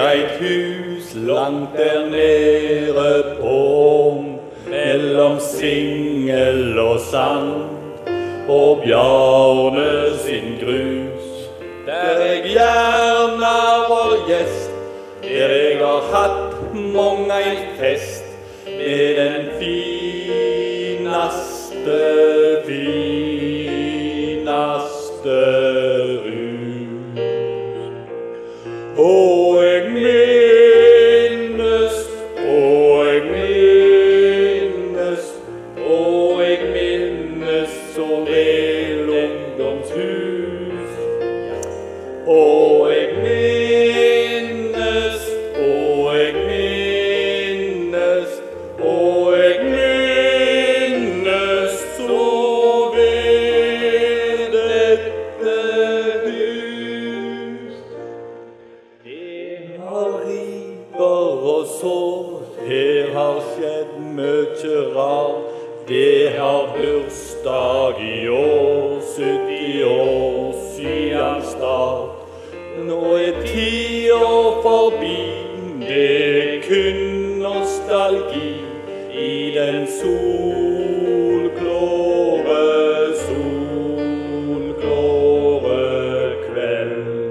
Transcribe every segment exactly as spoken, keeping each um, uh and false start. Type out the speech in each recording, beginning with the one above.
eit hus langt der nede på, mellom singel og sand, og Bjarne sin grus, der jeg gjerne var gjest, der jeg har hatt mange en fest, med den finaste, finaste rus. Og jeg minnes, og jeg minnes, og jeg minnes så vel ungdomshus. Og jeg minnes, og jeg minnes, og jeg minnes så vel dette hus. Det har riper og sår, her har skjedd mye rart. Det har bursdag i år, sytti år siden start. Nå er tida forbi, det er kun nostalgi i den solklare, solklare kveld.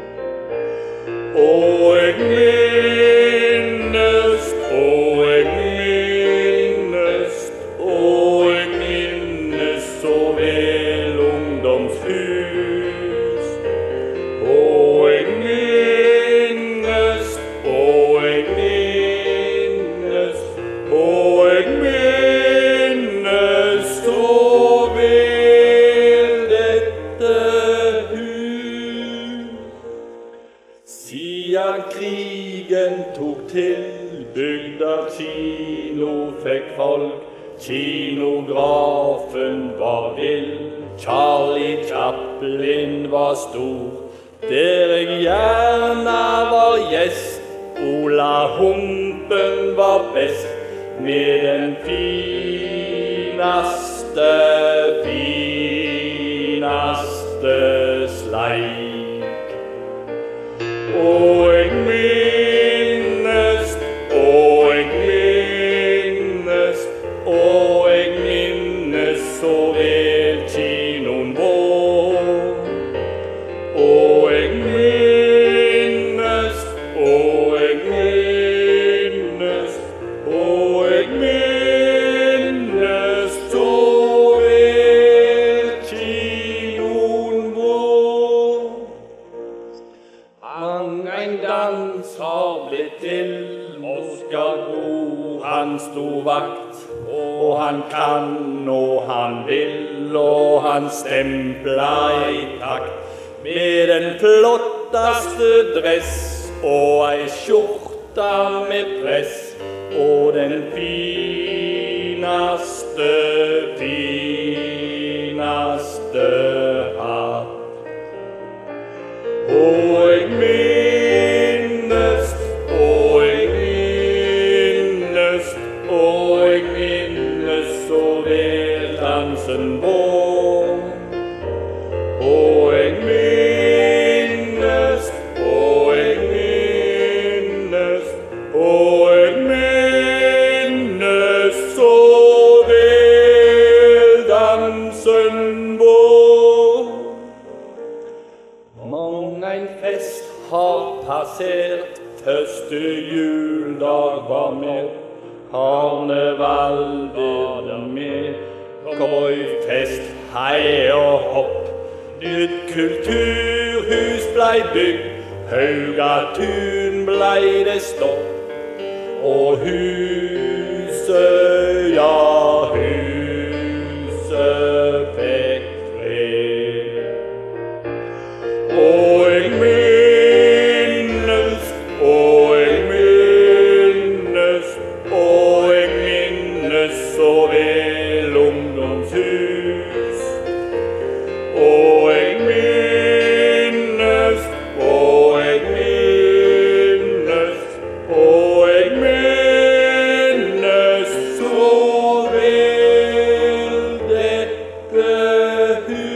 Og jeg minnes, og jeg minnes, og jeg minnes så vel ungdomshus. Og jeg minnes, og jeg minnes, og jeg minnes så vel dette hus. Siden krigen tok til, bygda kino fikk folk, kinografen var vill, Charlie Chaplin var stor, der jeg gjerne var gjest, Ola Humpen var best, med den finaste, finaste sleik. Og jeg minnes, og jeg minnes, og jeg minnes så vel kinoen vår. Og jeg minnes, og jeg minnes, og jeg minnes så vel kinoen vår. Mang en dans har blitt til, Oskar Gro, han sto vakt, og han kan, og han vil, og han stempla i takt, med den flotteste dress, og ei skjorta med press, og den finaste, finaste hatt. Og jeg minnes, og jeg minnes, og jeg minnes så vel dansen vår. Og jeg minnes, og jeg minnes, og jeg minnes så vel dansen vår. Mang en fest har passert, første juledag var med, karneval var det med, cowboyfest, hei og hopp, nytt kulturhus blei bygd, Haugatun blei det stopp, og huset, ja huset fikk fred. Og jeg minnes, og jeg minnes, og jeg minnes så vel ungdomshus. Og jeg minnes, og jeg minnes, og jeg minnes så vel dette hus.